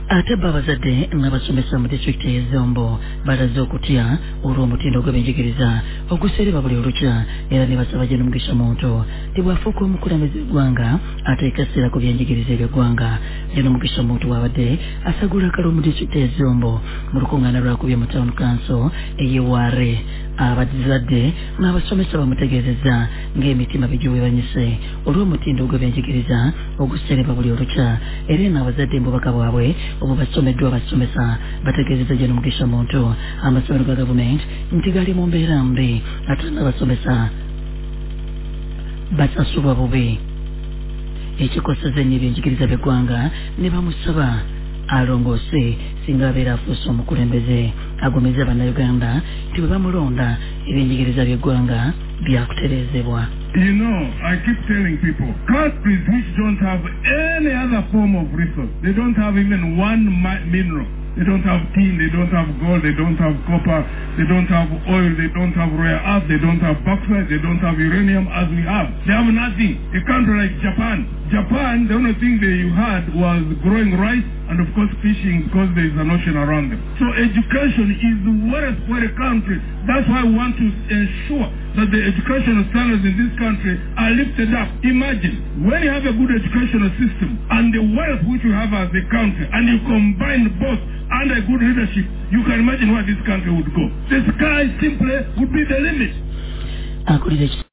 ate babazadde n'abasomesa mu disitulikiti y'Ezombo balaze okutya olw'omutindo gw'ebyenjigiriza oguseereba buli olukya era ne basaba Gen Mugisha Muntu tibwafuuka omukulembeze w'eggwanga ateeka essira ku byenjigiriza eby'eggwanga. Gen Mugisha Muntu bw'abadde asagula akalulu mu disitulikiti y'Ezombo mu lukungaana lwakubye mu Town Council ey'Ewaare. Abazadde n'abasomesa bamutegeezezza ng'emitima bigiwebanyise olw'omutindo gw'ebyenjigiriza oguseereba buli olukya era n'abazadde mbubaka bwabwe obu basomeddwa abasomesa bategeezezza Gen Mugisha Muntu amasomero ga gavumenti nti gali mu mbeera mbi ate n'abasomesa basasulwa bubi ekikosezza ennyo ebyenjigiriza by'eggwanga ne bamusaba alongoose singa abeera afuuse omukulembeze agumizza bannayuganda nti bwe bamulonda ebyenjigiriza by'eggwanga byakutereezebwa. You know, I keep telling people, countries which don't have any other form of resource, they don't have even one mineral. They don't have tin, they don't have gold, they don't have copper, they don't have oil, they don't have rare earth, they don't have bauxite, they don't have uranium as we have. They have nothing. A country like Japan. Japan, the only thing they had was growing rice and of course fishing because there is an ocean around them. So education is the worst for a country. That's why we want to ensure that the educational standards in this country are lifted up. Imagine, when you have a good educational system and the wealth which you have as a country and you combine both under good leadership, you can imagine where this country would go. The sky simply would be the limit.